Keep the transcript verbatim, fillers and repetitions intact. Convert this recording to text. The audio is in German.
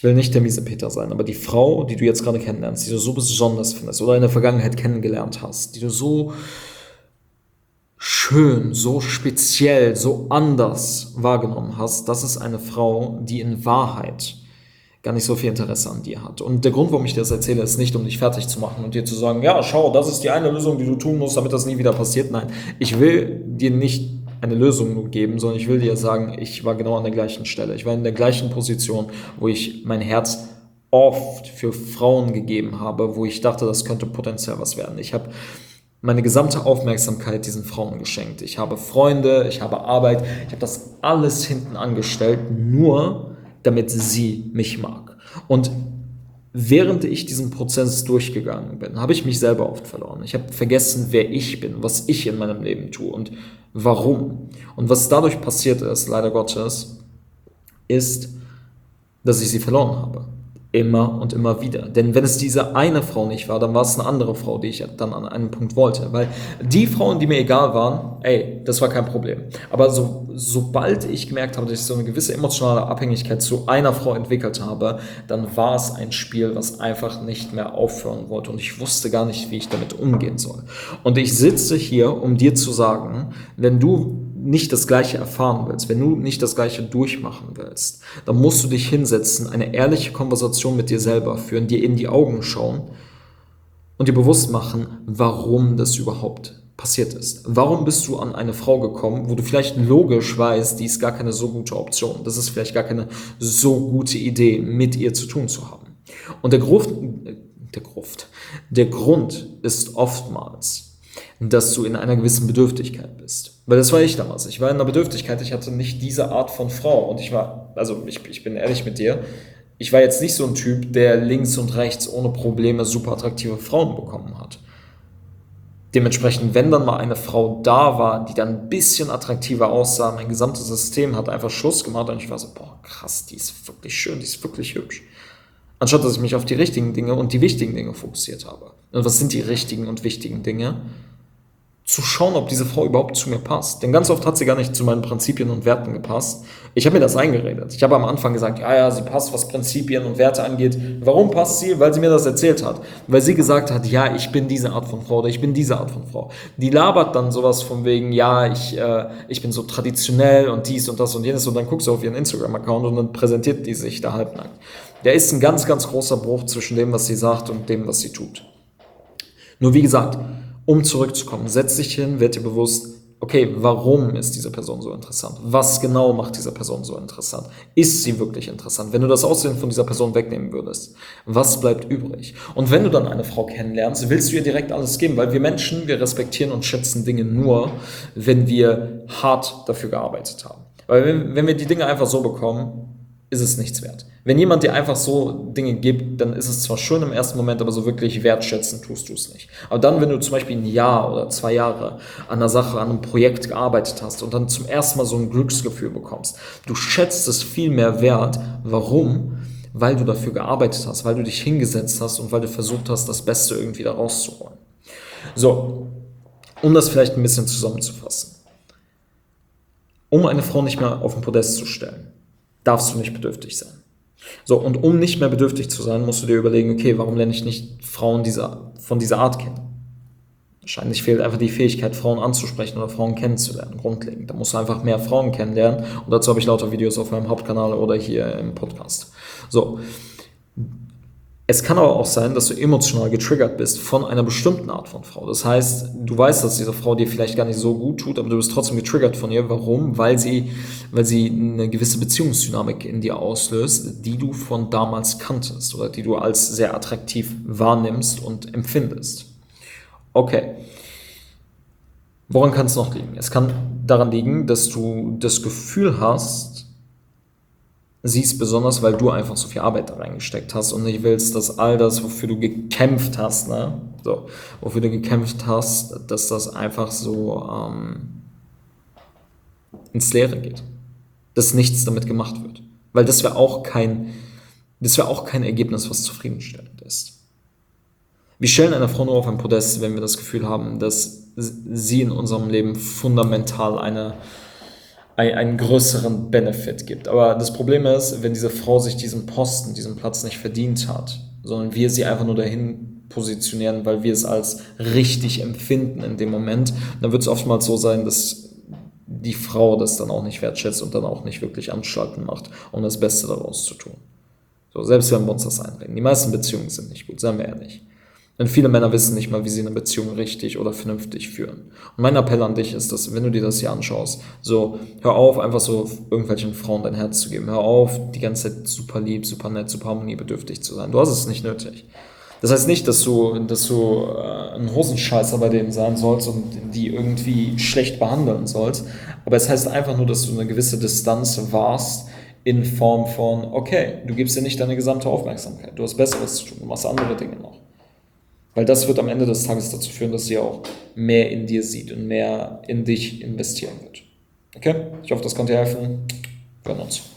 ich will nicht der Miesepeter sein, aber die Frau, die du jetzt gerade kennenlernst, die du so besonders findest oder in der Vergangenheit kennengelernt hast, die du so schön, so speziell, so anders wahrgenommen hast, das ist eine Frau, die in Wahrheit gar nicht so viel Interesse an dir hat. Und der Grund, warum ich dir das erzähle, ist nicht, um dich fertig zu machen und dir zu sagen, ja, schau, das ist die eine Lösung, die du tun musst, damit das nie wieder passiert. Nein, ich will dir nicht eine Lösung nur geben, sondern ich will dir sagen, ich war genau an der gleichen Stelle. Ich war in der gleichen Position, wo ich mein Herz oft für Frauen gegeben habe, wo ich dachte, das könnte potenziell was werden. Ich habe meine gesamte Aufmerksamkeit diesen Frauen geschenkt. Ich habe Freunde, ich habe Arbeit, ich habe das alles hinten angestellt, nur damit sie mich mag. Und während ich diesen Prozess durchgegangen bin, habe ich mich selber oft verloren. Ich habe vergessen, wer ich bin, was ich in meinem Leben tue und warum. Und was dadurch passiert ist, leider Gottes, ist, dass ich sie verloren habe. Immer und immer wieder. Denn wenn es diese eine Frau nicht war, dann war es eine andere Frau, die ich dann an einem Punkt wollte. Weil die Frauen, die mir egal waren, ey, das war kein Problem. Aber so, sobald ich gemerkt habe, dass ich so eine gewisse emotionale Abhängigkeit zu einer Frau entwickelt habe, dann war es ein Spiel, was einfach nicht mehr aufhören wollte. Und ich wusste gar nicht, wie ich damit umgehen soll. Und ich sitze hier, um dir zu sagen, wenn du nicht das Gleiche erfahren willst, wenn du nicht das Gleiche durchmachen willst, dann musst du dich hinsetzen, eine ehrliche Konversation mit dir selber führen, dir in die Augen schauen und dir bewusst machen, warum das überhaupt passiert ist. Warum bist du an eine Frau gekommen, wo du vielleicht logisch weißt, die ist gar keine so gute Option, das ist vielleicht gar keine so gute Idee, mit ihr zu tun zu haben. Und der Gruft, der Gruft, der Grund ist oftmals, dass du in einer gewissen Bedürftigkeit bist. Weil das war ich damals. Ich war in einer Bedürftigkeit, ich hatte nicht diese Art von Frau. Und ich war, also ich, ich bin ehrlich mit dir, ich war jetzt nicht so ein Typ, der links und rechts ohne Probleme super attraktive Frauen bekommen hat. Dementsprechend, wenn dann mal eine Frau da war, die dann ein bisschen attraktiver aussah, mein gesamtes System hat einfach Schluss gemacht und ich war so, boah, krass, die ist wirklich schön, die ist wirklich hübsch. Anstatt dass ich mich auf die richtigen Dinge und die wichtigen Dinge fokussiert habe. Und was sind die richtigen und wichtigen Dinge? Zu schauen, ob diese Frau überhaupt zu mir passt. Denn ganz oft hat sie gar nicht zu meinen Prinzipien und Werten gepasst. Ich habe mir das eingeredet. Ich habe am Anfang gesagt, ja, ja, sie passt, was Prinzipien und Werte angeht. Warum passt sie? Weil sie mir das erzählt hat. Weil sie gesagt hat, ja, ich bin diese Art von Frau oder ich bin diese Art von Frau. Die labert dann sowas von wegen, ja, ich, äh, ich bin so traditionell und dies und das und jenes. Und dann guckst du auf ihren Instagram-Account und dann präsentiert die sich da halbnackt. Da ist ein ganz, ganz großer Bruch zwischen dem, was sie sagt und dem, was sie tut. Nur wie gesagt, um zurückzukommen, setz dich hin, werd dir bewusst, okay, warum ist diese Person so interessant? Was genau macht diese Person so interessant? Ist sie wirklich interessant? Wenn du das Aussehen von dieser Person wegnehmen würdest, was bleibt übrig? Und wenn du dann eine Frau kennenlernst, willst du ihr direkt alles geben, weil wir Menschen, wir respektieren und schätzen Dinge nur, wenn wir hart dafür gearbeitet haben. Weil wenn, wenn wir die Dinge einfach so bekommen, ist es nichts wert. Wenn jemand dir einfach so Dinge gibt, dann ist es zwar schön im ersten Moment, aber so wirklich wertschätzen tust du es nicht. Aber dann, wenn du zum Beispiel ein Jahr oder zwei Jahre an einer Sache, an einem Projekt gearbeitet hast und dann zum ersten Mal so ein Glücksgefühl bekommst, du schätzt es viel mehr wert. Warum? Weil du dafür gearbeitet hast, weil du dich hingesetzt hast und weil du versucht hast, das Beste irgendwie da rauszuholen. So, um das vielleicht ein bisschen zusammenzufassen. Um eine Frau nicht mehr auf den Podest zu stellen, darfst du nicht bedürftig sein. So, und um nicht mehr bedürftig zu sein, musst du dir überlegen, okay, warum lerne ich nicht Frauen dieser, von dieser Art kennen? Wahrscheinlich fehlt einfach die Fähigkeit, Frauen anzusprechen oder Frauen kennenzulernen, grundlegend. Da musst du einfach mehr Frauen kennenlernen und dazu habe ich lauter Videos auf meinem Hauptkanal oder hier im Podcast. So, es kann aber auch sein, dass du emotional getriggert bist von einer bestimmten Art von Frau. Das heißt, du weißt, dass diese Frau dir vielleicht gar nicht so gut tut, aber du bist trotzdem getriggert von ihr. Warum? Weil sie, weil sie eine gewisse Beziehungsdynamik in dir auslöst, die du von damals kanntest oder die du als sehr attraktiv wahrnimmst und empfindest. Okay. Woran kann es noch liegen? Es kann daran liegen, dass du das Gefühl hast, sie ist besonders, weil du einfach so viel Arbeit da reingesteckt hast und nicht willst, dass all das, wofür du gekämpft hast, ne, so, wofür du gekämpft hast, dass das einfach so ähm, ins Leere geht. Dass nichts damit gemacht wird. Weil das wäre auch kein, das wäre auch kein Ergebnis, was zufriedenstellend ist. Wir stellen eine Frau nur auf ein Podest, wenn wir das Gefühl haben, dass sie in unserem Leben fundamental eine ein, einen größeren Benefit gibt. Aber das Problem ist, wenn diese Frau sich diesen Posten, diesen Platz nicht verdient hat, sondern wir sie einfach nur dahin positionieren, weil wir es als richtig empfinden in dem Moment, dann wird es oftmals so sein, dass die Frau das dann auch nicht wertschätzt und dann auch nicht wirklich Anstalten macht, um das Beste daraus zu tun. So, selbst wenn wir uns das einreden. Die meisten Beziehungen sind nicht gut, seien wir ehrlich. Denn viele Männer wissen nicht mal, wie sie eine Beziehung richtig oder vernünftig führen. Und mein Appell an dich ist, dass, wenn du dir das hier anschaust, so, hör auf, einfach so irgendwelchen Frauen dein Herz zu geben. Hör auf, die ganze Zeit super lieb, super nett, super harmoniebedürftig zu sein. Du hast es nicht nötig. Das heißt nicht, dass du, dass du äh, ein Hosenscheißer bei denen sein sollst und die irgendwie schlecht behandeln sollst. Aber es heißt einfach nur, dass du eine gewisse Distanz wahrst in Form von, okay, du gibst dir nicht deine gesamte Aufmerksamkeit. Du hast Besseres zu tun, du machst andere Dinge noch. Weil das wird am Ende des Tages dazu führen, dass sie auch mehr in dir sieht und mehr in dich investieren wird. Okay? Ich hoffe, das konnte dir helfen. Wir hören uns.